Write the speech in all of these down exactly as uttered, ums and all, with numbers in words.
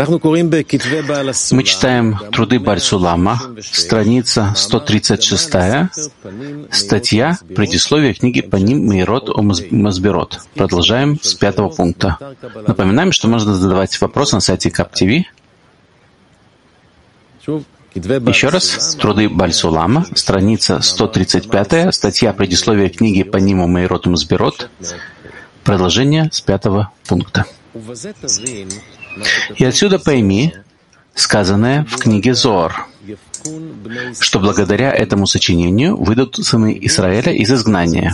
Мы читаем труды Баль-Сулама, страница сто тридцать шесть, статья «Предисловие книги Паним Меирот о Масбирот». Продолжаем с пятого пункта. Напоминаем, что можно задавать вопросы на сайте КапТВ. Еще раз, труды Баль-Сулама, страница сто тридцать пять, статья «Предисловие книги Паним Меирот о Масбирот». Продолжение с пятого пункта. И отсюда пойми сказанное в книге Зоар, что благодаря этому сочинению выйдут сыны Израиля из изгнания.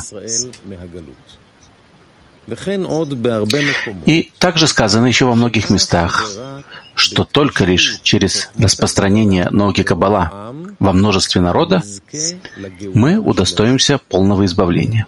И также сказано еще во многих местах, что только лишь через распространение науки Каббала во множестве народа мы удостоимся полного избавления.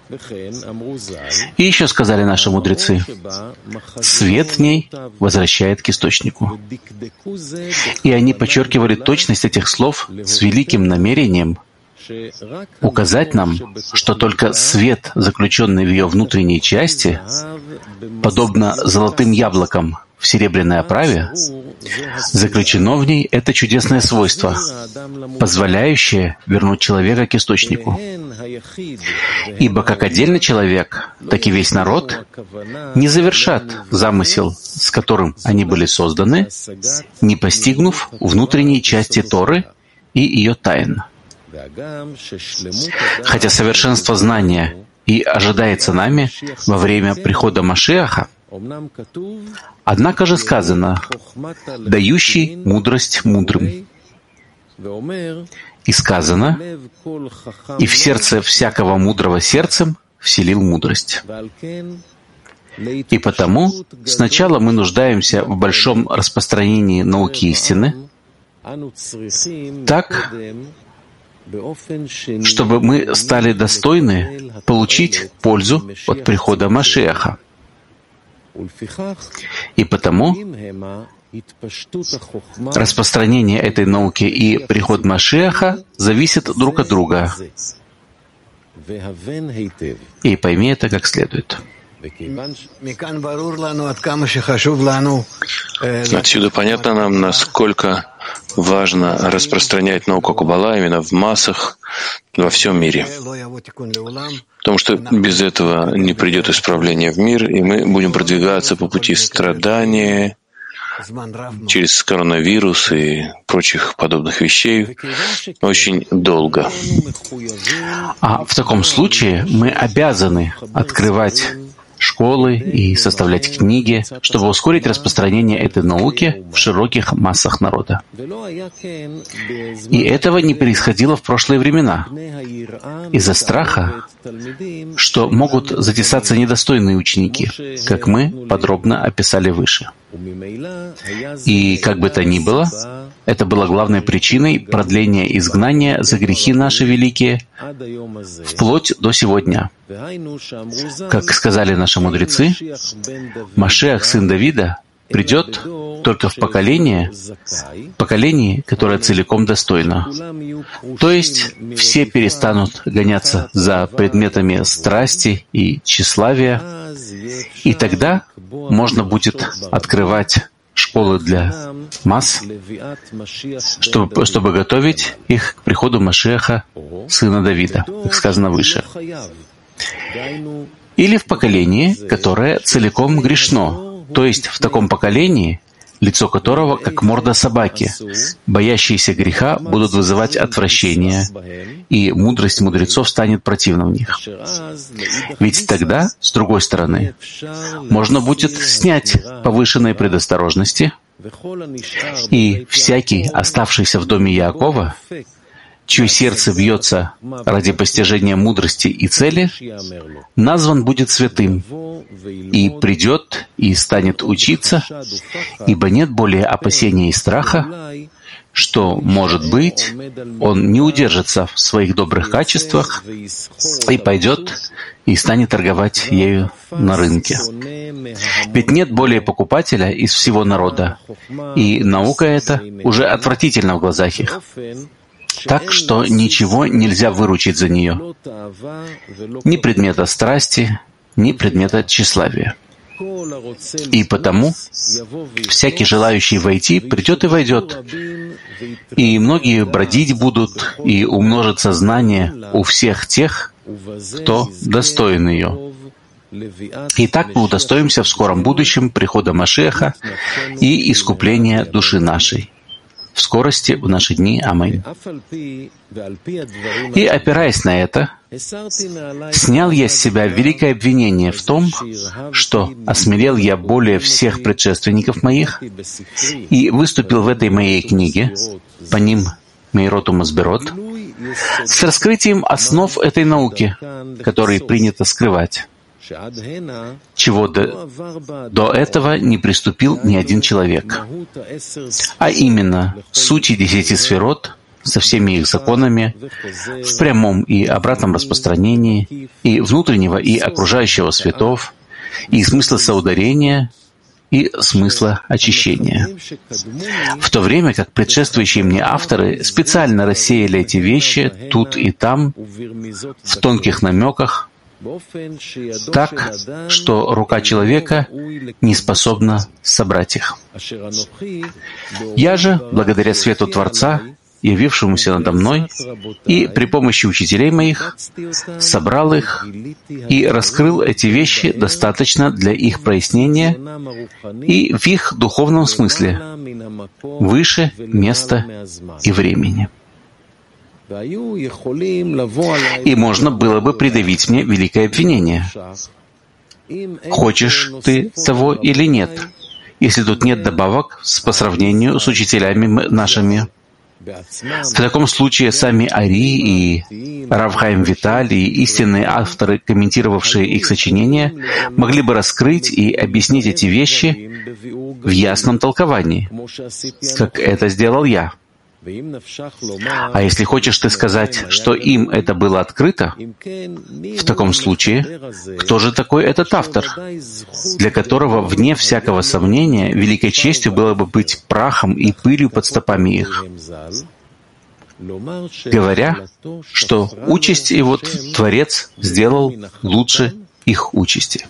И еще сказали наши мудрецы, свет в ней возвращает к источнику. И они подчеркивали точность этих слов с великим намерением указать нам, что только свет, заключенный в ее внутренней части, подобно золотым яблокам в серебряной оправе, заключено в ней это чудесное свойство, позволяющее вернуть человека к источнику. Ибо как отдельный человек, так и весь народ не завершат замысел, с которым они были созданы, не постигнув внутренней части Торы и ее тайн. Хотя совершенство знания и ожидается нами во время прихода Машиаха, однако же сказано «дающий мудрость мудрым». И сказано «и в сердце всякого мудрого сердцем вселил мудрость». И потому сначала мы нуждаемся в большом распространении науки истины, так, чтобы мы стали достойны получить пользу от прихода Машиаха. И потому распространение этой науки и приход Машиаха зависят друг от друга. И пойми это как следует. Отсюда понятно нам, насколько важно распространять науку Каббала именно в массах во всем мире. Потому что без этого не придет исправление в мир, и мы будем продвигаться по пути страдания через коронавирус и прочих подобных вещей очень долго. А в таком случае мы обязаны открывать школы и составлять книги, чтобы ускорить распространение этой науки в широких массах народа. И этого не происходило в прошлые времена из-за страха, что могут затесаться недостойные ученики, как мы подробно описали выше. И как бы то ни было, это было главной причиной продления изгнания за грехи наши великие вплоть до сего дня. Как сказали наши мудрецы, Машиах, сын Давида, придет только в поколение, поколение, которое целиком достойно. То есть все перестанут гоняться за предметами страсти и тщеславия, и тогда можно будет открывать школы для масс, чтобы, чтобы готовить их к приходу Машиаха, сына Давида, как сказано выше. Или в поколении, которое целиком грешно, то есть в таком поколении, лицо которого как морда собаки, боящиеся греха будут вызывать отвращение, и мудрость мудрецов станет противна в них. Ведь тогда, с другой стороны, можно будет снять повышенные предосторожности, и всякий, оставшийся в доме Яакова, чье сердце бьется ради постижения мудрости и цели, назван будет святым, и придет и станет учиться, ибо нет более опасения и страха, что, может быть, он не удержится в своих добрых качествах и пойдет и станет торговать ею на рынке. Ведь нет более покупателя из всего народа, и наука эта уже отвратительна в глазах их. Так что ничего нельзя выручить за нее. Ни предмета страсти, ни предмета тщеславия. И потому всякий желающий войти придет и войдет, и многие бродить будут, и умножится знание у всех тех, кто достоин ее. И так мы удостоимся в скором будущем прихода Машиаха и искупления души нашей. В скорости в наши дни. Аминь. И, опираясь на это, снял я с себя великое обвинение в том, что осмелел я более всех предшественников моих и выступил в этой моей книге, по ним Мейрот Умасберот, с раскрытием основ этой науки, которые принято скрывать, чего до, до этого не приступил ни один человек, а именно сути десяти сферот со всеми их законами в прямом и обратном распространении, и внутреннего и окружающего светов, и смысла соударения, и смысла очищения. В то время как предшествующие мне авторы специально рассеяли эти вещи тут и там, в тонких намеках, так, что рука человека не способна собрать их. Я же, благодаря свету Творца, явившемуся надо мной, и при помощи учителей моих, собрал их и раскрыл эти вещи достаточно для их прояснения и в их духовном смысле, выше места и времени. И можно было бы предъявить мне великое обвинение. Хочешь ты того или нет, если тут нет добавок по сравнению с учителями нашими? В таком случае сами Ари и Рав Хаим Виталь и истинные авторы, комментировавшие их сочинения, могли бы раскрыть и объяснить эти вещи в ясном толковании, как это сделал я. А если хочешь ты сказать, что им это было открыто, в таком случае, кто же такой этот автор, для которого, вне всякого сомнения, великой честью было бы быть прахом и пылью под стопами их, говоря, что участь его Творец сделал лучше их участи?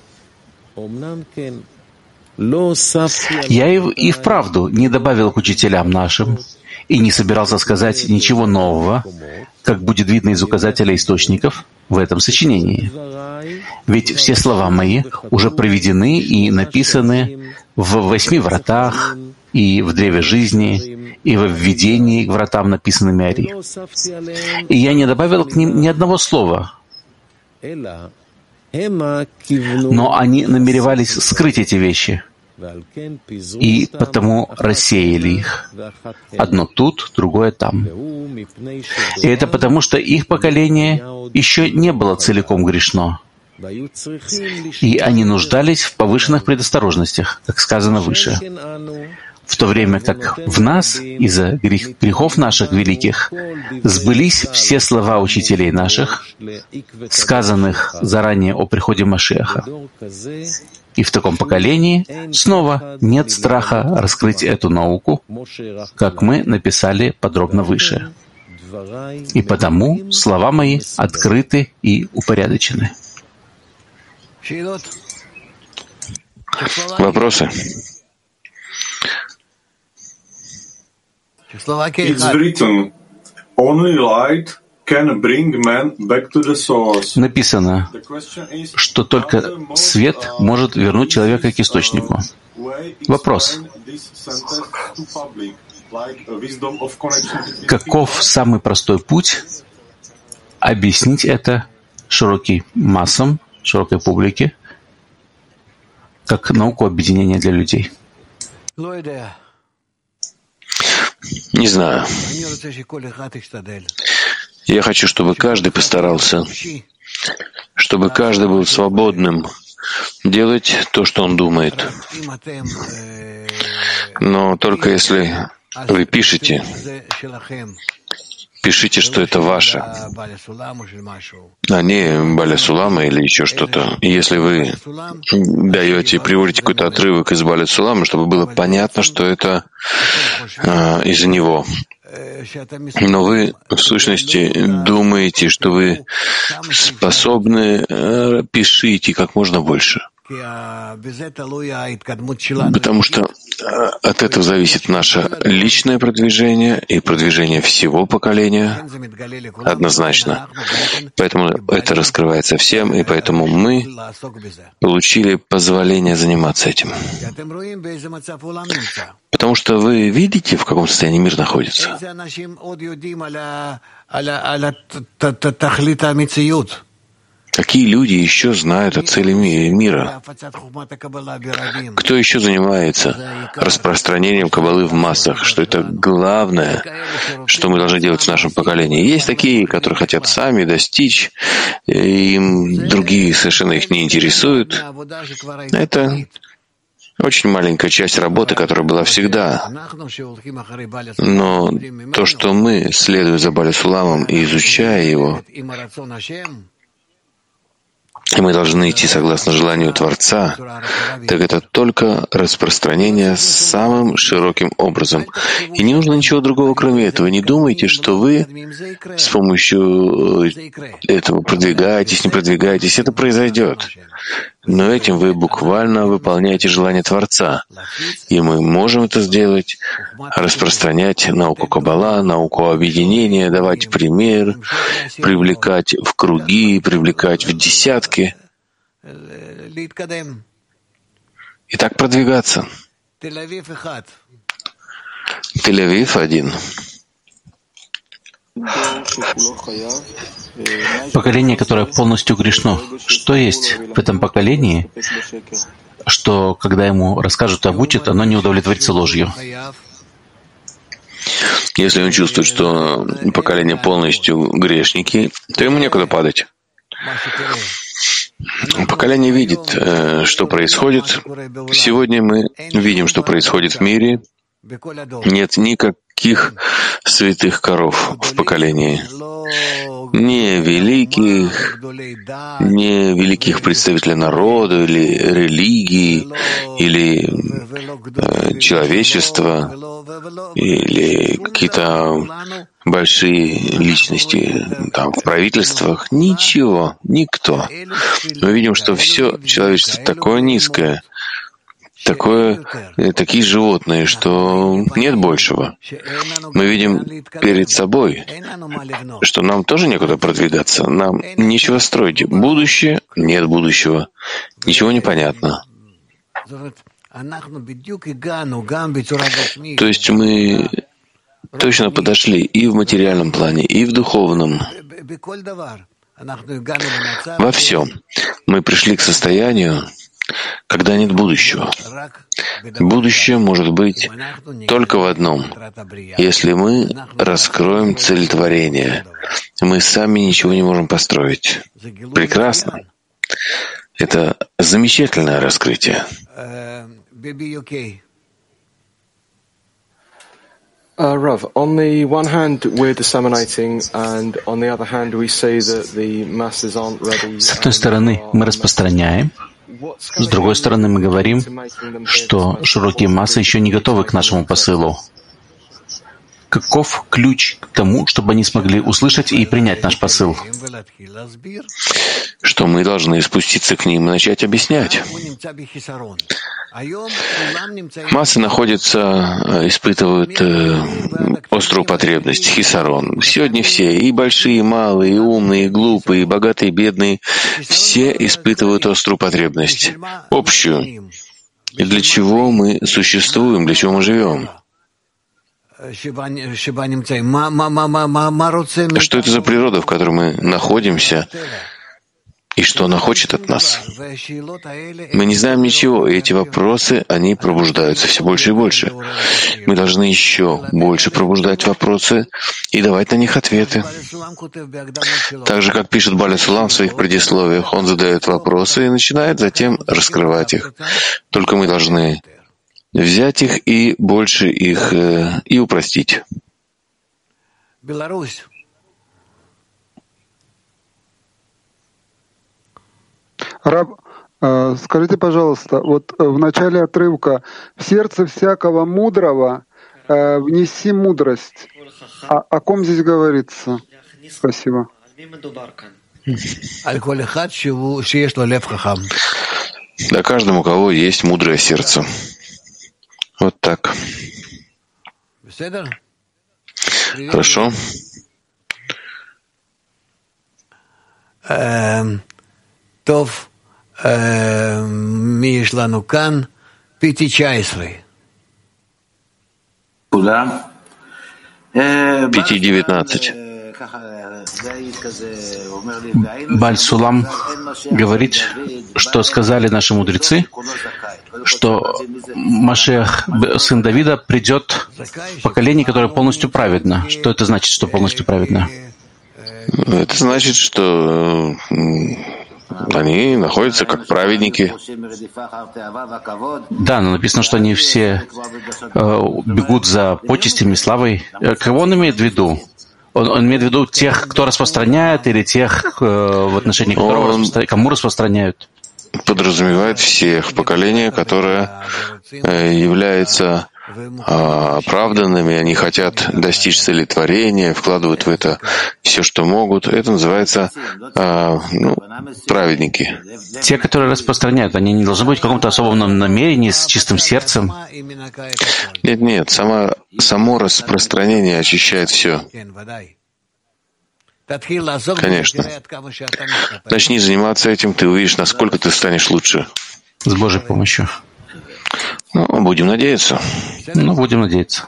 Я и вправду не добавил к учителям нашим, и не собирался сказать ничего нового, как будет видно из указателя источников в этом сочинении. Ведь все слова мои уже проведены и написаны в восьми вратах, и в древе жизни, и во введении к вратам, написанными Ари. И я не добавил к ним ни одного слова, но они намеревались скрыть эти вещи, и потому рассеяли их. Одно тут, другое там. И это потому, что их поколение еще не было целиком грешно, и они нуждались в повышенных предосторожностях, как сказано выше. В то время как в нас, из-за грех, грехов наших великих, сбылись все слова учителей наших, сказанных заранее о приходе Машиаха. И в таком поколении снова нет страха раскрыть эту науку, как мы написали подробно выше. И потому слова мои открыты и упорядочены. Вопросы? It's written, only light can bring man back to the source. Написано, что только свет может вернуть человека к источнику. Вопрос. Каков самый простой путь объяснить это широким массам, широкой публике, как науку объединения для людей? Не знаю. Я хочу, чтобы каждый постарался, чтобы каждый был свободным делать то, что он думает. Но только если вы пишете, пишите, что это ваше, а не Баля Сулама или еще что-то. И если вы даете, приводите какой-то отрывок из Баля Сулама, чтобы было понятно, что это а, из-за него. Но вы, в сущности, думаете, что вы способны, пишите как можно больше. Потому что от этого зависит наше личное продвижение и продвижение всего поколения однозначно. Поэтому это раскрывается всем, и поэтому мы получили позволение заниматься этим. Потому что вы видите, в каком состоянии мир находится. Какие люди еще знают о цели мира? Кто еще занимается распространением каббалы в массах? Что это главное, что мы должны делать в нашем поколении? Есть такие, которые хотят сами достичь, и им другие совершенно их не интересуют. Это очень маленькая часть работы, которая была всегда. Но то, что мы, следуя за Баля Суламом и изучая его, и мы должны идти согласно желанию Творца, так это только распространение самым широким образом. И не нужно ничего другого, кроме этого. Не думайте, что вы с помощью этого продвигаетесь, не продвигаетесь. Это произойдет. Но этим вы буквально выполняете желание Творца. И мы можем это сделать, распространять науку Каббала, науку объединения, давать пример, привлекать в круги, привлекать в десятки. И так продвигаться. Тель-Авив один. Поколение, которое полностью грешно. Что есть в этом поколении, что, когда ему расскажут и обучат, оно не удовлетворится ложью? Если он чувствует, что поколение полностью грешники, то ему некуда падать. Поколение видит, что происходит. Сегодня мы видим, что происходит в мире. Нет никаких святых коров в поколении. Не великих, не великих представителей народа или религии, или э, человечества, или какие-то большие личности там, в правительствах. Ничего, никто. Мы видим, что все человечество такое низкое, такое, такие животные, что нет большего. Мы видим перед собой, что нам тоже некуда продвигаться, нам нечего строить. Будущее — нет будущего. Ничего не понятно. То есть мы точно подошли и в материальном плане, и в духовном. Во всем. Мы пришли к состоянию, когда нет будущего. Будущее может быть только в одном, если мы раскроем цель творения. Мы сами ничего не можем построить. Прекрасно. Это замечательное раскрытие. Uh, Rav, on the one hand, we're disseminating, and on the other hand, we say that the masses aren't ready. С одной стороны, мы распространяем, с другой стороны, мы говорим, что широкие массы еще не готовы к нашему посылу. Каков ключ к тому, чтобы они смогли услышать и принять наш посыл? Что мы должны спуститься к ним и начать объяснять. Массы находятся, испытывают э, острую потребность, хисарон. Сегодня все, и большие, и малые, и умные, и глупые, и богатые, и бедные, все испытывают острую потребность, общую. И для чего мы существуем, для чего мы живем? Что это за природа, в которой мы находимся, и что она хочет от нас? Мы не знаем ничего, и эти вопросы, они пробуждаются все больше и больше. Мы должны еще больше пробуждать вопросы и давать на них ответы. Так же, как пишет Баля Сулам в своих предисловиях, он задает вопросы и начинает затем раскрывать их. Только мы должны взять их и больше их э, и упростить. Беларусь. Раб, э, скажите, пожалуйста, вот в начале отрывка «В сердце всякого мудрого э, внеси мудрость». О, о ком здесь говорится? Спасибо. Да каждому, у кого есть мудрое сердце. Вот так. Хорошо. Тов, Мишлану Кан, Пяти Чайсры. Пяти девятнадцать. Баль Сулам говорит, что сказали наши мудрецы, что Машиах, сын Давида, придет в поколение, которое полностью праведно. Что это значит, что полностью праведно? Это значит, что они находятся как праведники. Да, но написано, что они все э, бегут за почестями, славой. Кого он имеет в виду? Он, он имеет в виду тех, кто распространяет, или тех, э, в отношении которого он распро... кому распространяют? Подразумевает всех поколения, которое э, является оправданными, они хотят достичь цели творения, вкладывают в это все, что могут. Это называется а, ну, праведники. Те, которые распространяют, они не должны быть в каком-то особом намерении, с чистым сердцем? Нет, нет, само, само распространение очищает все. Конечно. Начни заниматься этим, ты увидишь, насколько ты станешь лучше. С Божьей помощью. Ну, будем надеяться. Ну, будем надеяться.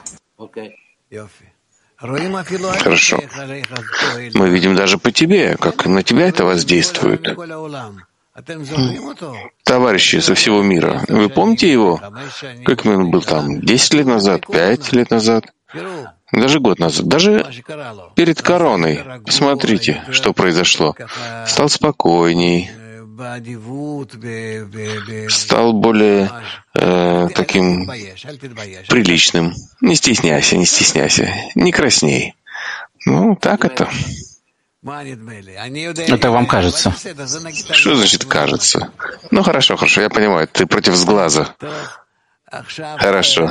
Хорошо. Мы видим даже по тебе, как на тебя это воздействует. Товарищи со всего мира, вы помните его? Как он был там десять лет назад, пять лет назад, даже год назад, даже перед короной. Посмотрите, что произошло. Стал спокойней, стал более э, таким приличным. Не стесняйся, не стесняйся, не красней. Ну, так это. Это вам кажется. Что значит «кажется»? Ну, хорошо, хорошо, я понимаю, ты против сглаза. Хорошо.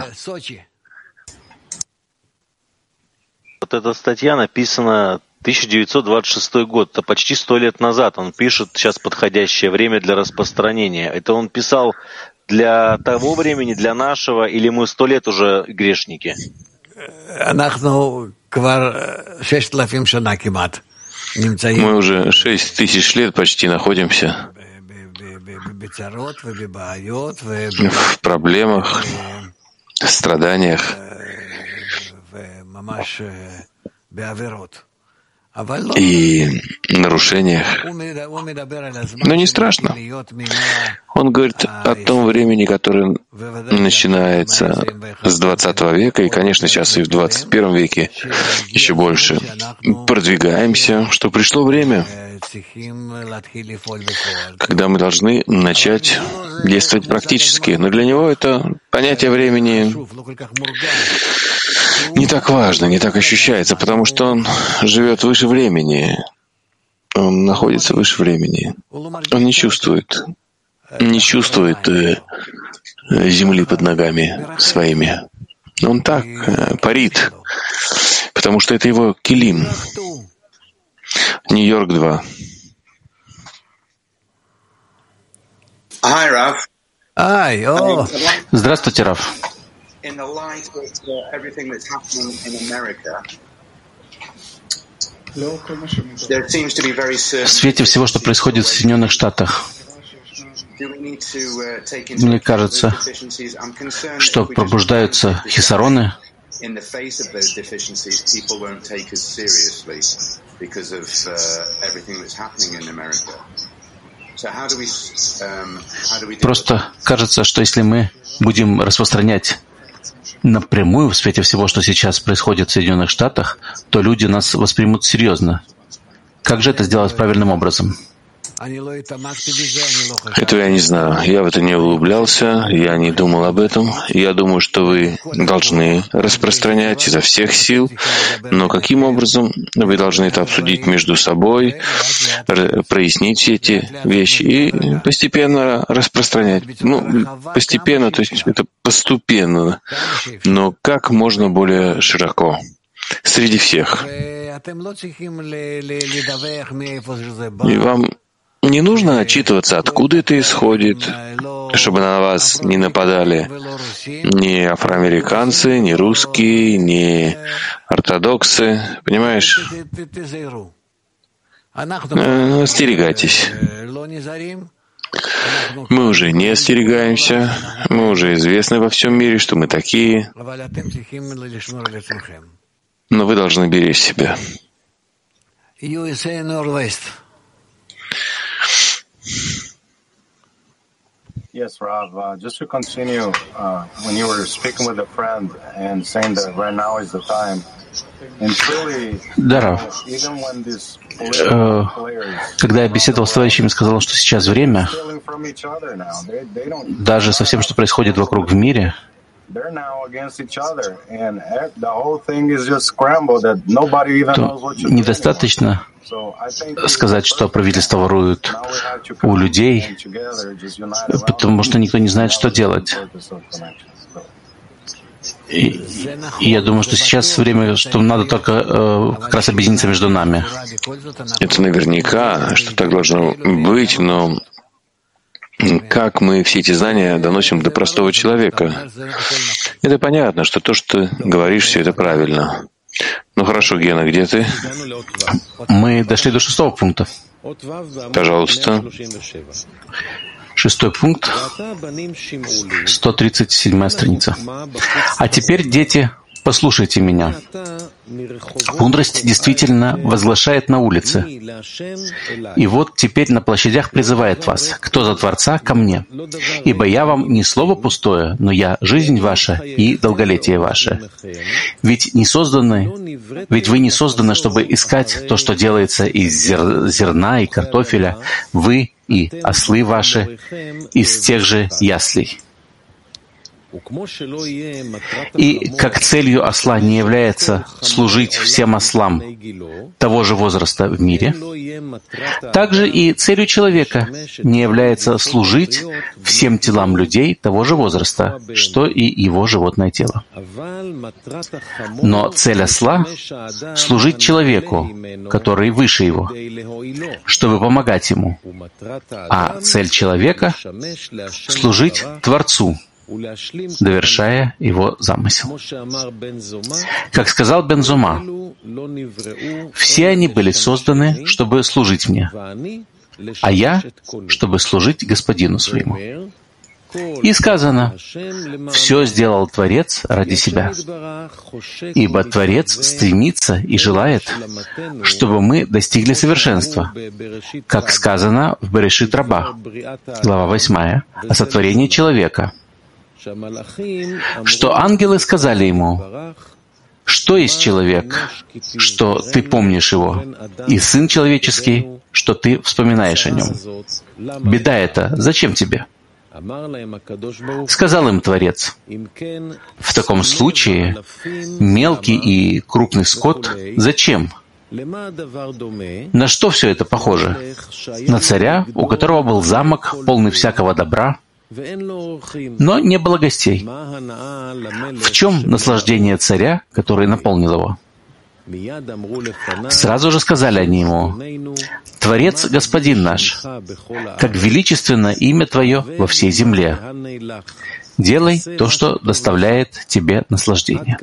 Вот эта статья написана тысяча девятьсот двадцать шестой год, это почти сто лет назад. Он пишет, сейчас подходящее время для распространения. Это он писал для того времени, для нашего, или мы сто лет уже грешники? Мы уже шесть тысяч лет почти находимся в проблемах, страданиях и нарушениях. Но не страшно. Он говорит о том времени, которое начинается с двадцатого века, и, конечно, сейчас и в двадцать первом веке еще больше. Продвигаемся, что пришло время, когда мы должны начать действовать практически. Но для него это понятие времени не так важно, не так ощущается, потому что он живет выше времени. Он находится выше времени. Он не чувствует, не чувствует э, земли под ногами своими. Он так э, парит, потому что это его килим. Нью-Йорк два. Hi, Раф. Здравствуйте, Раф. In the light of uh, everything that's happening in America, there seems to be very certain. В свете всего, что происходит в Соединенных Штатах, мне кажется, что пробуждаются хисароны, просто кажется, что если мы будем распространять напрямую в свете всего, что сейчас происходит в Соединенных Штатах, то люди нас воспримут серьезно. Как же это сделать правильным образом? Этого я не знаю. Я в это не углублялся, я не думал об этом. Я думаю, что вы должны распространять изо всех сил, но каким образом вы должны это обсудить между собой, прояснить все эти вещи и постепенно распространять. Ну, постепенно, то есть это постепенно, но как можно более широко, среди всех. И вам Не нужно отчитываться, откуда это исходит, чтобы на вас не нападали ни афроамериканцы, ни русские, ни ортодоксы. Понимаешь? Остерегайтесь. Мы уже не остерегаемся, мы уже известны во всем мире, что мы такие, но вы должны беречь себя. Yes, Rav, uh, just to continue, uh, when you were speaking with a friend and saying that right now is the time, and truly, да, Рав. Э, когда я беседовал с товарищами, сказал, что сейчас время, даже со всем, что происходит вокруг в мире, то недостаточно сказать, что правительство ворует у людей, потому что никто не знает, что делать. И, и я думаю, что сейчас время, что надо только э, как раз объединиться между нами. Это наверняка, что так должно быть, но как мы все эти знания доносим до простого человека? Это понятно, что то, что ты говоришь, все это правильно. Ну хорошо, Гена, где ты? Мы дошли до шестого пункта. Пожалуйста. Шестой пункт, сто тридцать седьмая страница. А теперь, дети, послушайте меня. Мудрость действительно возглашает на улице. И вот теперь на площадях призывает вас: кто за Творца, ко мне. Ибо я вам не слово пустое, но я жизнь ваша и долголетие ваше. Ведь не созданы, ведь вы не созданы, чтобы искать то, что делается из зер, зерна и картофеля, вы и ослы ваши из тех же яслей. И как целью осла не является служить всем ослам того же возраста в мире, также и целью человека не является служить всем телам людей того же возраста, что и его животное тело. Но цель осла — служить человеку, который выше его, чтобы помогать ему, а цель человека — служить Творцу, довершая его замысел. Как сказал Бен Зума, все они были созданы, чтобы служить мне, а я, чтобы служить Господину своему. И сказано: все сделал Творец ради себя, ибо Творец стремится и желает, чтобы мы достигли совершенства, как сказано в Берешит Раба, глава восьмая, о сотворении человека, что ангелы сказали ему: что есть человек, что ты помнишь его, и сын человеческий, что ты вспоминаешь о нем. Беда эта, зачем тебе? Сказал им Творец: в таком случае мелкий и крупный скот зачем? На что все это похоже? На царя, у которого был замок, полный всякого добра, но не было гостей. В чем наслаждение царя, который наполнил его? Сразу же сказали они ему: Творец, Господин наш, как величественно имя Твое во всей земле. Делай то, что доставляет Тебе наслаждение.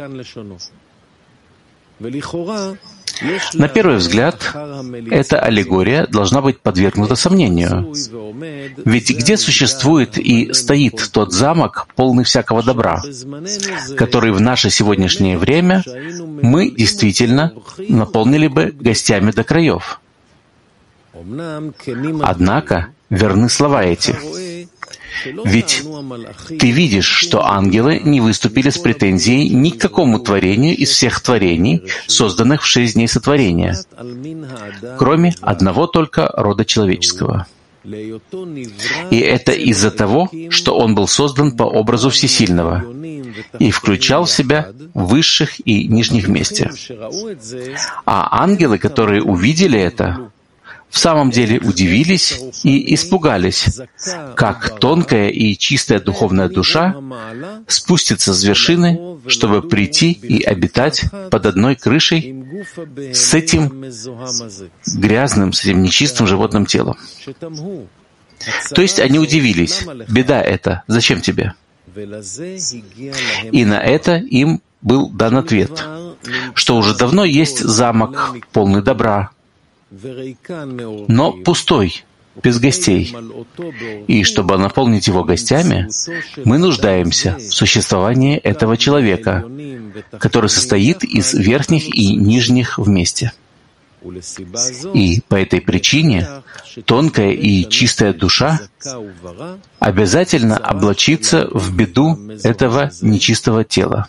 На первый взгляд, эта аллегория должна быть подвергнута сомнению. Ведь где существует и стоит тот замок, полный всякого добра, который в наше сегодняшнее время мы действительно наполнили бы гостями до краев? Однако верны слова эти. Ведь ты видишь, что ангелы не выступили с претензией ни к какому творению из всех творений, созданных в шесть дней сотворения, кроме одного только рода человеческого. И это из-за того, что он был создан по образу Всесильного и включал в себя высших и нижних вместе. А ангелы, которые увидели это, в самом деле удивились и испугались, как тонкая и чистая духовная душа спустится с вершины чтобы прийти и обитать под одной крышей с этим грязным, с этим нечистым животным телом. То есть они удивились: беда это, зачем тебе? И на это им был дан ответ, что уже давно есть замок, полный добра, но пустой, без гостей. И чтобы наполнить его гостями, мы нуждаемся в существовании этого человека, который состоит из верхних и нижних вместе. И по этой причине тонкая и чистая душа обязательно облачится в беду этого нечистого тела.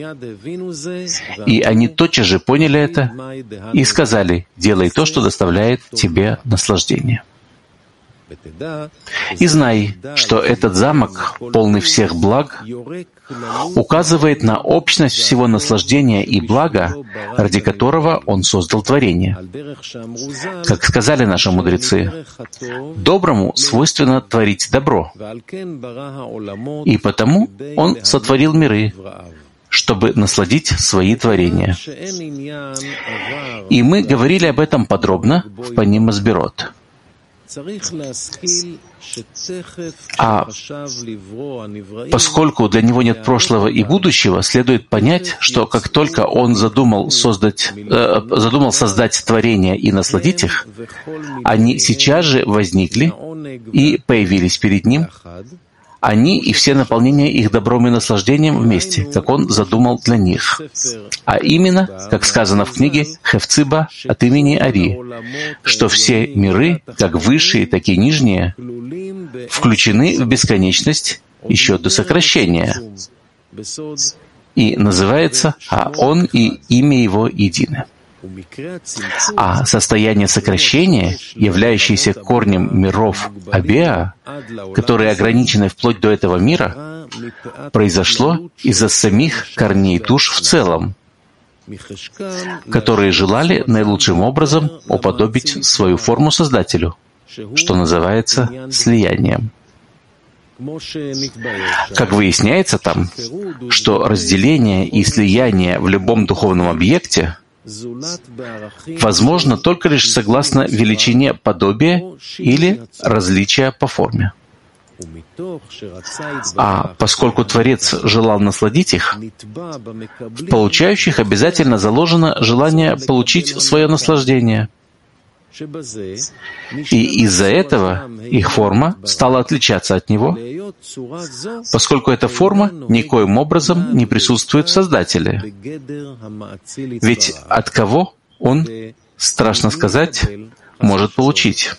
И они тотчас же поняли это и сказали: «Делай то, что доставляет тебе наслаждение». И знай, что этот замок, полный всех благ, указывает на общность всего наслаждения и блага, ради которого он создал творение. Как сказали наши мудрецы, доброму свойственно творить добро, и потому он сотворил миры, чтобы насладить свои творения. И мы говорили об этом подробно в Паним Масбирот. А поскольку для него нет прошлого и будущего, следует понять, что как только он задумал создать, э, задумал создать творения и насладить их, они сейчас же возникли и появились перед ним, они и все наполнения их добром и наслаждением вместе, как он задумал для них. А именно, как сказано в книге Хефциба от имени Ари, что все миры, как высшие, так и нижние, включены в бесконечность еще до сокращения. И называется «А он и имя его едины». А состояние сокращения, являющееся корнем миров Абеа, которые ограничены вплоть до этого мира, произошло из-за самих корней душ в целом, которые желали наилучшим образом уподобить свою форму Создателю, что называется слиянием. Как выясняется там, что разделение и слияние в любом духовном объекте возможно только лишь согласно величине подобия или различия по форме. А поскольку Творец желал насладить их, в получающих обязательно заложено желание получить свое наслаждение. И из-за этого их форма стала отличаться от него, поскольку эта форма никоим образом не присутствует в Создателе. Ведь от кого он, страшно сказать, может получить?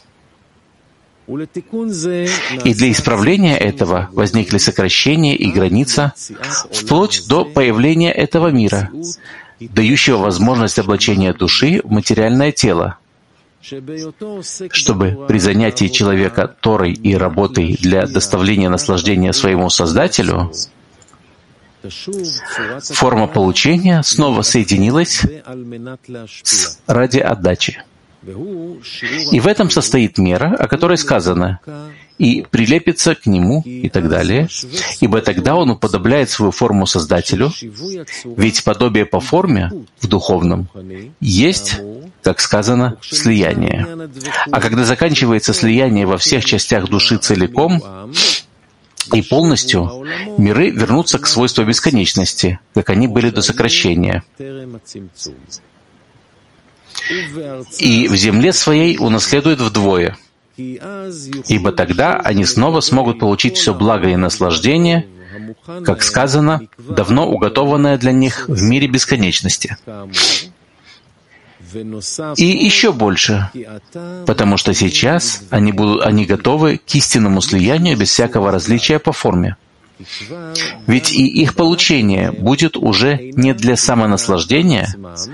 И для исправления этого возникли сокращения и граница вплоть до появления этого мира, дающего возможность облачения души в материальное тело, чтобы при занятии человека Торой и работой для доставления наслаждения своему Создателю форма получения снова соединилась с ради отдачи. И в этом состоит мера, о которой сказано, и прилепится к нему и так далее, ибо тогда он уподобляет свою форму Создателю, ведь подобие по форме в духовном есть, как сказано, слияние. А когда заканчивается слияние во всех частях души целиком и полностью, миры вернутся к свойству бесконечности, как они были до сокращения. И в земле своей унаследуют вдвое, ибо тогда они снова смогут получить все благо и наслаждение, как сказано, давно уготованное для них в мире бесконечности. И еще больше, потому что сейчас они, будут, они готовы к истинному слиянию без всякого различия по форме. Ведь и их получение будет уже не для самонаслаждения,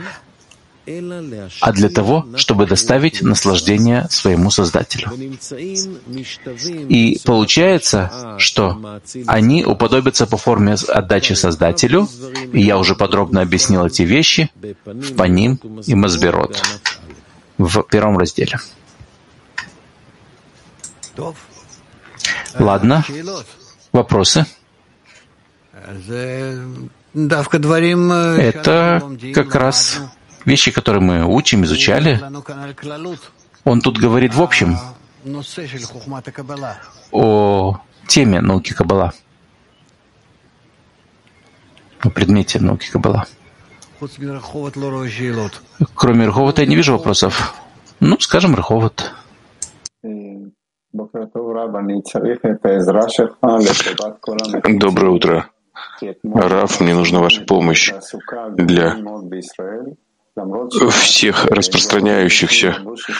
а для того, чтобы доставить наслаждение своему Создателю. И получается, что они уподобятся по форме отдачи Создателю, и я уже подробно объяснил эти вещи в Паним и Масбирот в первом разделе. Ладно. Вопросы? Это как раз вещи, которые мы учим, изучали. Он тут говорит в общем о теме науки Каббала, о предмете науки Каббала. Кроме Реховота я не вижу вопросов. Ну, скажем, Реховот. Доброе утро. Рав, мне нужна ваша помощь для всех распространяющихся.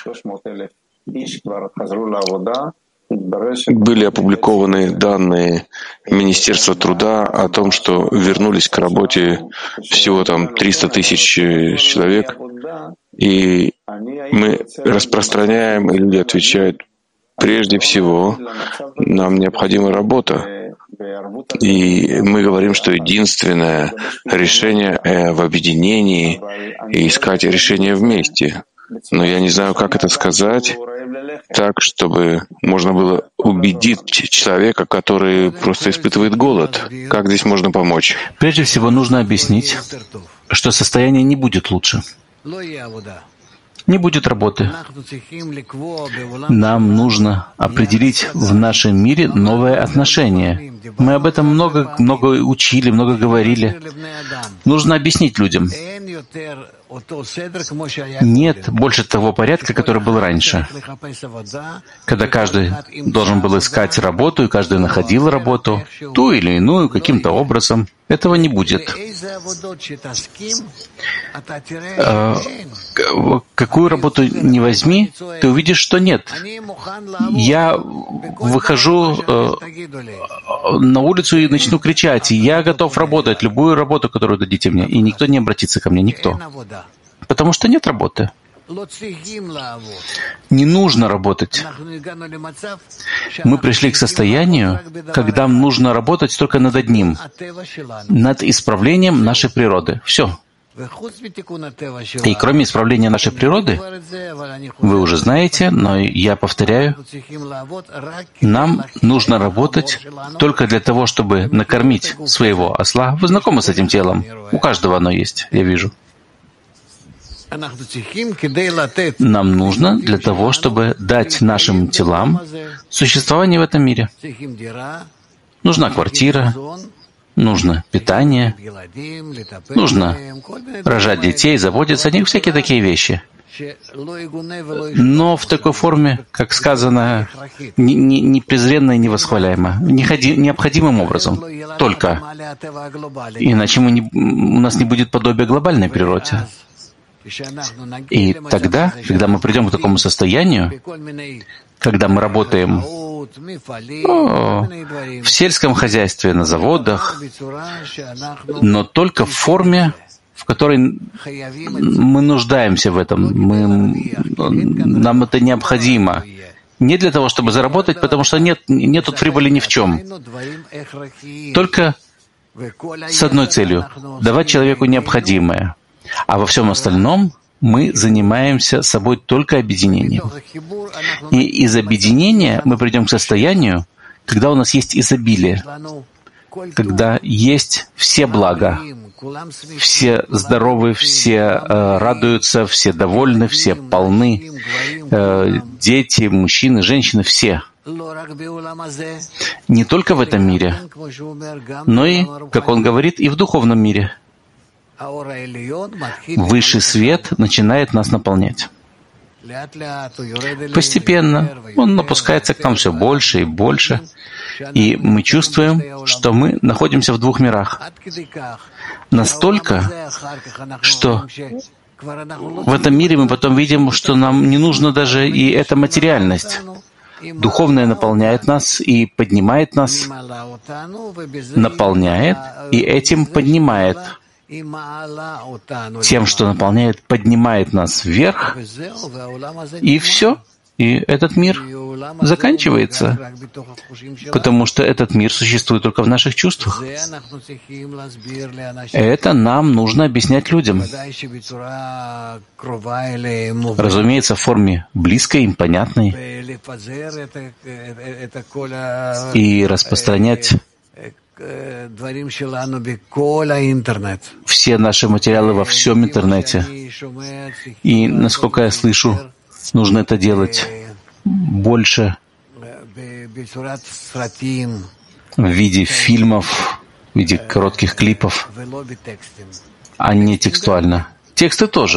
Были опубликованы данные Министерства труда о том, что вернулись к работе всего там триста тысяч человек, и мы распространяем, и люди отвечают, прежде всего, нам необходима работа. И мы говорим, что единственное решение в объединении и искать решение вместе. Но я не знаю, как это сказать так, чтобы можно было убедить человека, который просто испытывает голод. Как здесь можно помочь? Прежде всего, нужно объяснить, что состояние не будет лучше. Не будет работы. Нам нужно определить в нашем мире новое отношение. Мы об этом много, много учили, много говорили. Нужно объяснить людям. Нет больше того порядка, который был раньше, когда каждый должен был искать работу, и каждый находил работу, ту или иную, каким-то образом. Этого не будет. Какую работу не возьми, ты увидишь, что нет. Я выхожу на улицу и начну кричать, я готов работать, любую работу, которую дадите мне, и никто не обратится ко мне, никто. Потому что нет работы. Не нужно работать. Мы пришли к состоянию, когда нам нужно работать только над одним, над исправлением нашей природы. Все. И кроме исправления нашей природы, вы уже знаете, но я повторяю, нам нужно работать только для того, чтобы накормить своего осла. Вы знакомы с этим телом? У каждого оно есть, я вижу. Нам нужно для того, чтобы дать нашим телам существование в этом мире. Нужна квартира, нужно питание, нужно рожать детей, заботиться о них, всякие такие вещи. Но в такой форме, как сказано, не, не, не презренно и не восхваляемо, необходимым образом, только. Иначе мы не, у нас не будет подобия глобальной природе. И тогда, когда мы придем к такому состоянию, когда мы работаем о, в сельском хозяйстве, на заводах, но только в форме, в которой мы нуждаемся в этом, мы, нам это необходимо. Не для того, чтобы заработать, потому что нет, нет тут прибыли ни в чем. Только с одной целью — давать человеку необходимое. А во всем остальном мы занимаемся собой только объединением. И из объединения мы придем к состоянию, когда у нас есть изобилие, когда есть все блага, все здоровы, все э, радуются, все довольны, все полны, э, дети, мужчины, женщины, все. Не только в этом мире, но и, как он говорит, и в духовном мире. Высший свет начинает нас наполнять. Постепенно он напускается к нам все больше и больше, и мы чувствуем, что мы находимся в двух мирах. Настолько, что в этом мире мы потом видим, что нам не нужна даже и эта материальность. Духовное наполняет нас и поднимает нас, наполняет и этим поднимает. Тем, что наполняет, поднимает нас вверх, и все. И этот мир заканчивается, потому что этот мир существует только в наших чувствах. Это нам нужно объяснять людям. Разумеется, в форме близкой им, понятной. И распространять все наши материалы во всем интернете. И, насколько я слышу, нужно это делать больше в виде фильмов, в виде коротких клипов, а не текстуально. Тексты тоже.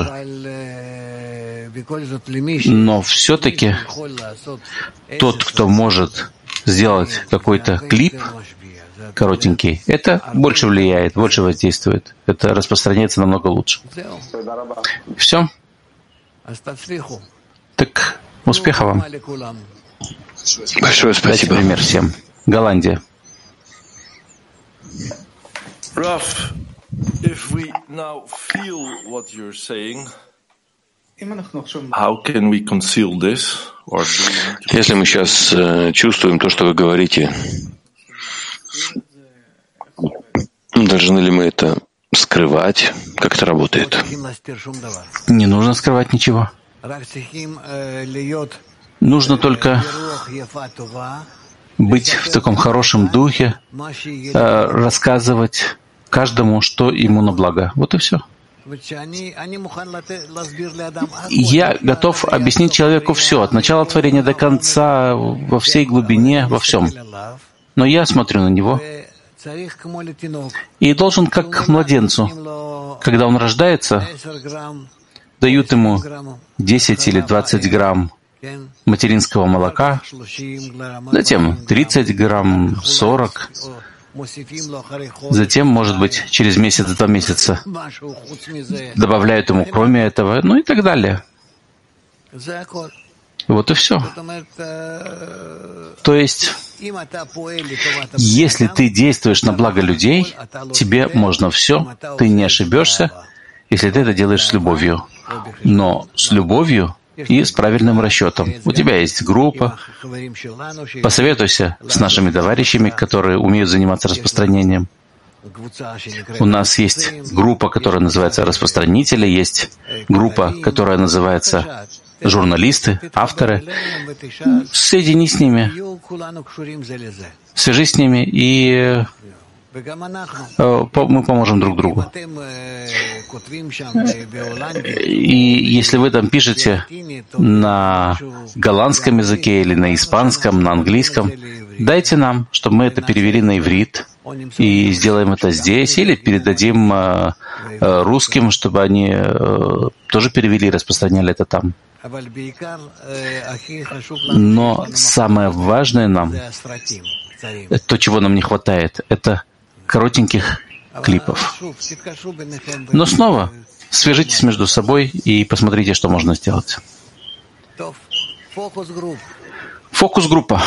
Но все-таки тот, кто может сделать какой-то клип коротенький, это больше влияет, больше воздействует. Это распространяется намного лучше. Все? Так, успеха вам. Большое спасибо. Дайте пример всем. Голландия. Rav, if we now feel what you're saying, how can we conceal this? Or do... Если мы сейчас э, чувствуем то, что вы говорите, должны ли мы это скрывать? Как это работает? Не нужно скрывать ничего. Нужно только быть в таком хорошем духе, э, рассказывать каждому, что ему на благо. Вот и все. Я готов объяснить человеку все, от начала творения до конца, во всей глубине, во всем. Но я смотрю на него и должен, как к младенцу, когда он рождается, дают ему десять или двадцать грамм материнского молока, затем тридцать грамм, сорок, затем, может быть, через месяц-два месяца добавляют ему кроме этого, ну и так далее. Вот и все. То есть, если ты действуешь на благо людей, тебе можно все, ты не ошибешься, если ты это делаешь с любовью. Но с любовью и с правильным расчетом. У тебя есть группа. Посоветуйся с нашими товарищами, которые умеют заниматься распространением. У нас есть группа, которая называется «Распространители», есть группа, которая называется «Журналисты», авторы. Соедини с ними, свяжись с ними, и мы поможем друг другу. И если вы там пишете на голландском языке или на испанском, на английском, дайте нам, чтобы мы это перевели на иврит, и сделаем это здесь, или передадим русским, чтобы они тоже перевели и распространяли это там. Но самое важное нам, то, чего нам не хватает, это коротеньких клипов. Но снова свяжитесь между собой и посмотрите, что можно сделать. Фокус-группа.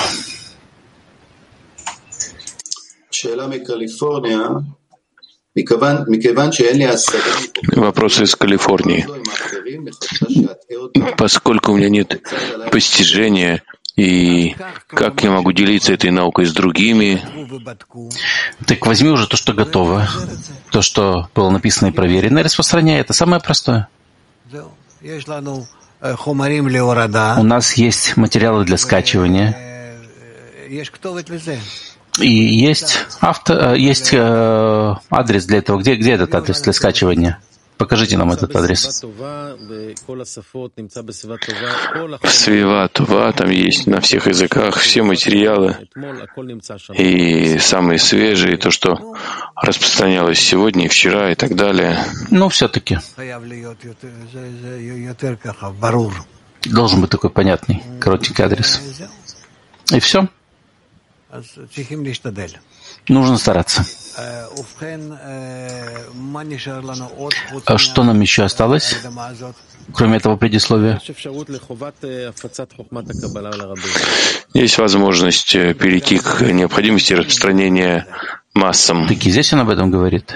Вопрос из Калифорнии. Поскольку у меня нет постижения, и как я могу делиться этой наукой с другими? Так возьми уже то, что готово, то, что было написано и проверено, и распространяй. Это самое простое. У нас есть материалы для скачивания. И есть, авто, есть э, адрес для этого. Где, где этот адрес для скачивания? Покажите нам этот адрес. Свива Това, там есть на всех языках все материалы, и самые свежие, то, что распространялось сегодня и вчера и так далее. Но все-таки должен быть такой понятный, коротенький адрес. И все. Нужно стараться. А что нам еще осталось, кроме этого предисловия? Есть возможность перейти к необходимости распространения массам. Так и здесь он об этом говорит.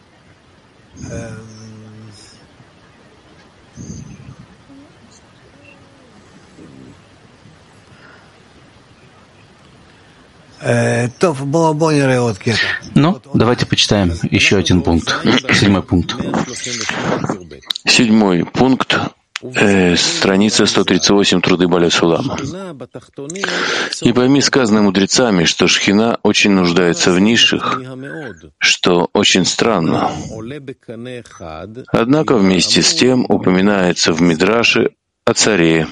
Ну, давайте почитаем еще один пункт. Седьмой пункт. Седьмой пункт Э, страница сто тридцать восемь, труды Баля Сулама. «И пойми сказанное мудрецами, что Шхина очень нуждается в низших, что очень странно. Однако вместе с тем упоминается в Мидраше о царе,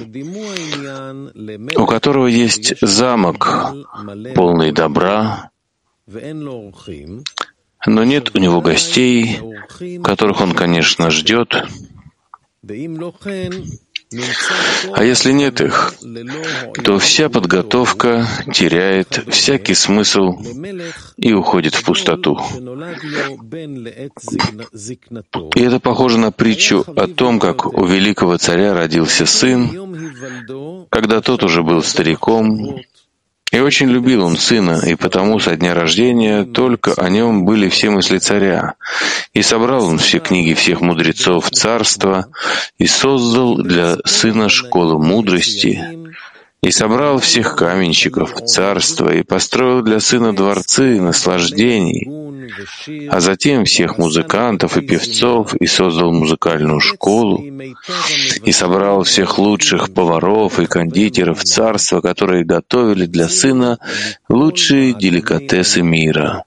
у которого есть замок, полный добра, но нет у него гостей, которых он, конечно, ждет. А если нет их, то вся подготовка теряет всякий смысл и уходит в пустоту. И это похоже на притчу о том, как у великого царя родился сын, когда тот уже был стариком, и очень любил он сына, и потому со дня рождения только о нем были все мысли царя. И собрал он все книги всех мудрецов царства, и создал для сына школу мудрости, и собрал всех каменщиков царства, и построил для сына дворцы наслаждений, а затем всех музыкантов и певцов, и создал музыкальную школу, и собрал всех лучших поваров и кондитеров царства, которые готовили для сына лучшие деликатесы мира.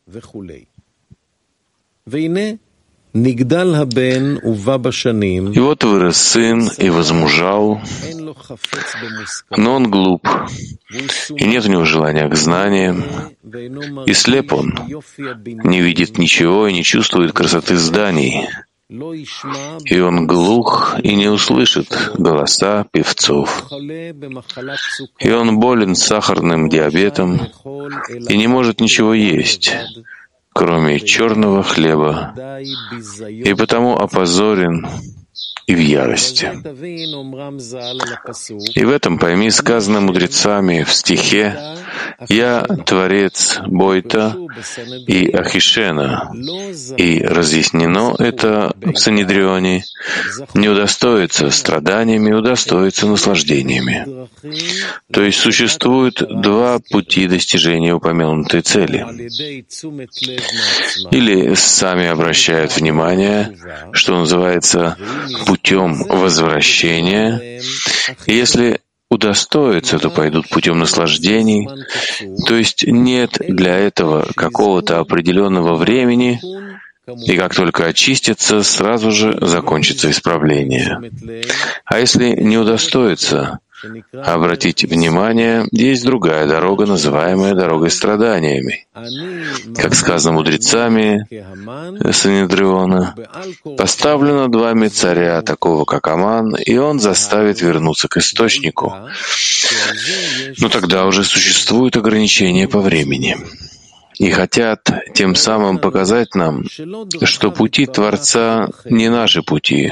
И вот вырос сын и возмужал, но он глуп, и нет у него желания к знаниям, и слеп он, не видит ничего и не чувствует красоты зданий, и он глух и не услышит голоса певцов, и он болен сахарным диабетом и не может ничего есть, кроме черного хлеба, и потому опозорен и в ярости. И в этом пойми сказано мудрецами в стихе «Я Творец Бойта и Ахишена», и разъяснено это в Санедрионе «Не удостоится страданиями, удостоится наслаждениями». То есть существует два пути достижения упомянутой цели. Или сами обращают внимание, что называется путем возвращения, и если удостоятся, то пойдут путем наслаждений, то есть нет для этого какого-то определенного времени, и как только очистятся, сразу же закончится исправление. А если не удостоятся, обратите внимание, есть другая дорога, называемая дорогой страданиями. Как сказано мудрецами Санедриона, поставлю над вами царя, такого как Аман, и он заставит вернуться к источнику. Но тогда уже существует ограничение по времени. И хотят тем самым показать нам, что пути Творца не наши пути.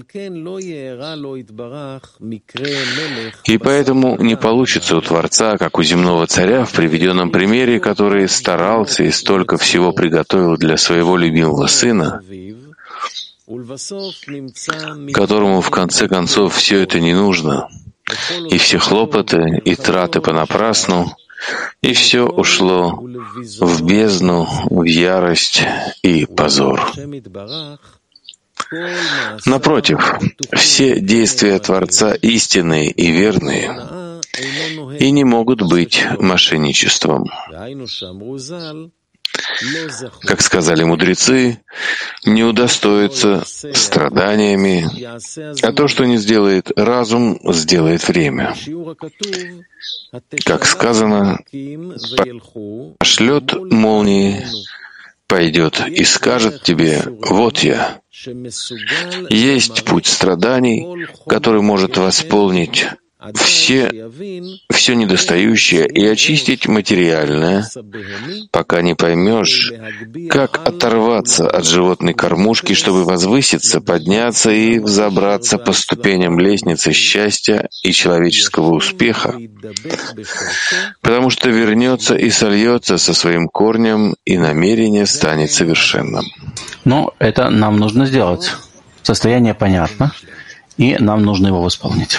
И поэтому не получится у Творца, как у земного царя в приведенном примере, который старался и столько всего приготовил для своего любимого сына, которому в конце концов все это не нужно, и все хлопоты и траты понапрасну, и все ушло в бездну, в ярость и позор. Напротив, все действия Творца истинные и верные и не могут быть мошенничеством. Как сказали мудрецы, не удостоится страданиями, а то, что не сделает разум, сделает время. Как сказано, пошлет молнии, пойдет и скажет тебе: «Вот я». Есть путь страданий, который может восполнить все, все недостающее и очистить материальное, пока не поймешь, как оторваться от животной кормушки, чтобы возвыситься, подняться и взобраться по ступеням лестницы счастья и человеческого успеха, потому что вернется и сольется со своим корнем, и намерение станет совершенным. Но это нам нужно сделать. Состояние понятно, и нам нужно его восполнить.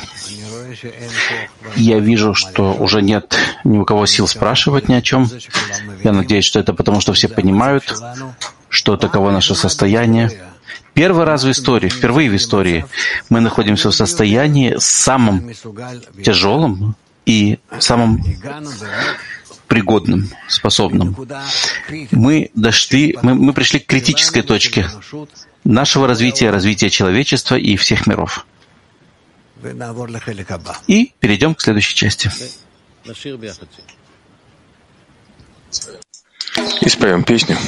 Я вижу, что уже нет ни у кого сил спрашивать ни о чем. Я надеюсь, что это потому, что все понимают, что таково наше состояние. Первый раз в истории, впервые в истории, мы находимся в состоянии самым тяжелым и самым пригодным, способным. Мы дошли, мы, мы пришли к критической точке нашего развития, развития человечества и всех миров. И перейдем к следующей части. И споем песню.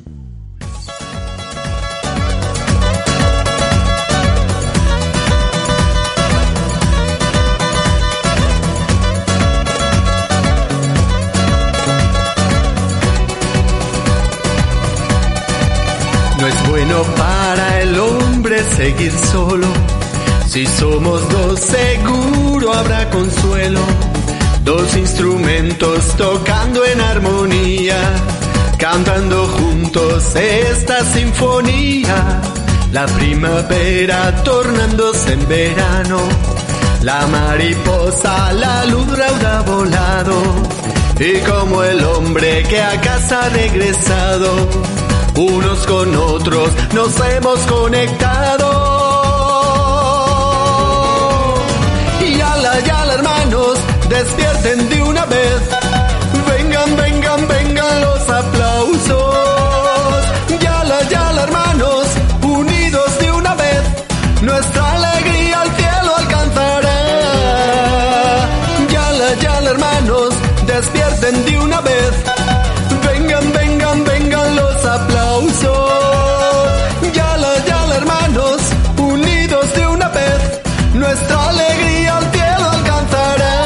No es bueno para el hombre seguir solo. Si somos dos, seguro habrá consuelo. Dos instrumentos tocando en armonía, cantando juntos esta sinfonía. La primavera tornándose en verano, la mariposa, la luz habrá volado. Y como el hombre que a casa ha regresado, unos con otros nos hemos conectado. Y ala, y ala, hermanos, despierten de una vez. Vengan, vengan, vengan los aplausos. Y ala, y ala, hermanos, unidos de una vez, nuestra alegría al cielo alcanzará. Y ala, y ala, hermanos, despierten de una vez. Vengan, vengan, vengan los aplausos. Yala, yala, hermanos, unidos de una vez, nuestra alegría al cielo alcanzará.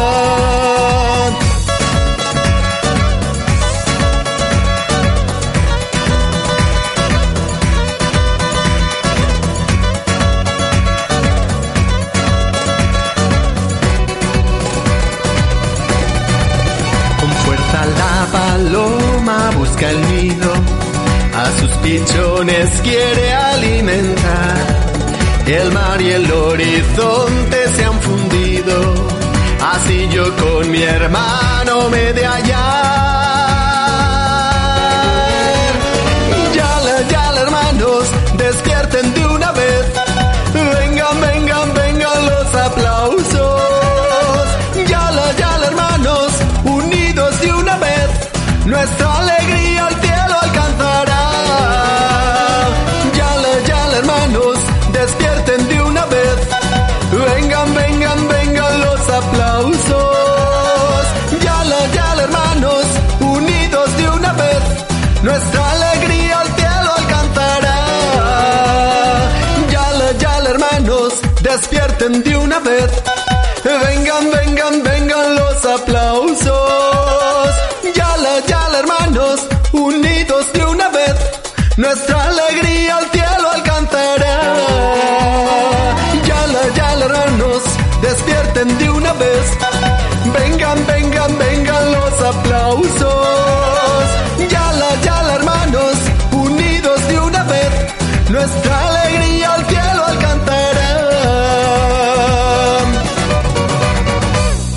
Con fuerza la paloma busca el nido, a sus pichones quiere alimentar. El mar y el horizonte se han fundido, así yo con mi hermano me de hallar. Yala, yala, hermanos, despierten de una vez. Vengan, vengan, vengan los aplausos. Yala, yala, hermanos, unidos de una vez, nuestra alegría al cielo alcanzará. Yala, yala, hermanos, despierten de una vez. Vengan, vengan, vengan los aplausos. Yala, yala, hermanos, unidos de una vez, nuestra alegría al cielo alcanzará. Yala, yala, hermanos, despierten de una vez.